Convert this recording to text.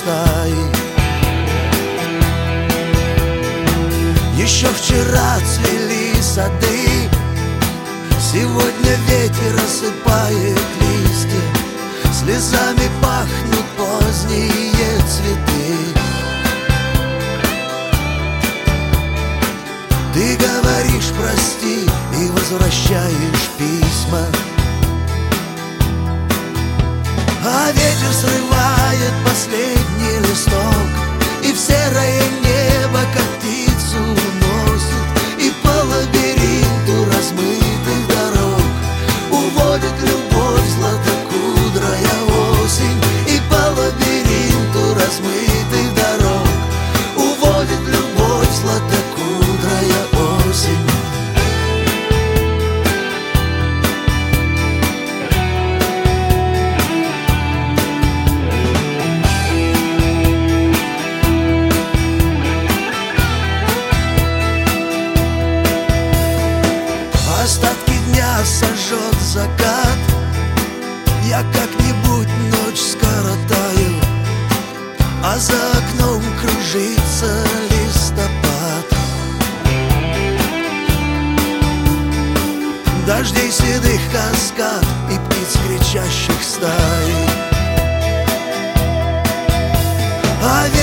стаи. Еще вчера цвели сады, сегодня ветер осыпает листья, слезами пахнут поздние цветы. Ты говоришь прости и возвращаешь письма, а ветер срывает последний листок, и в серое небо как птицу уносит, и по лабиринту размытых дорог уводит любовь златокудрая осень, и по лабиринту размытых дорог уводит любовь златокудрая осень. Остатки дня сожжет закат, я как-нибудь ночь скоротаю, а за окном кружится листопад. Дождей седых каскад и птиц кричащих стай, а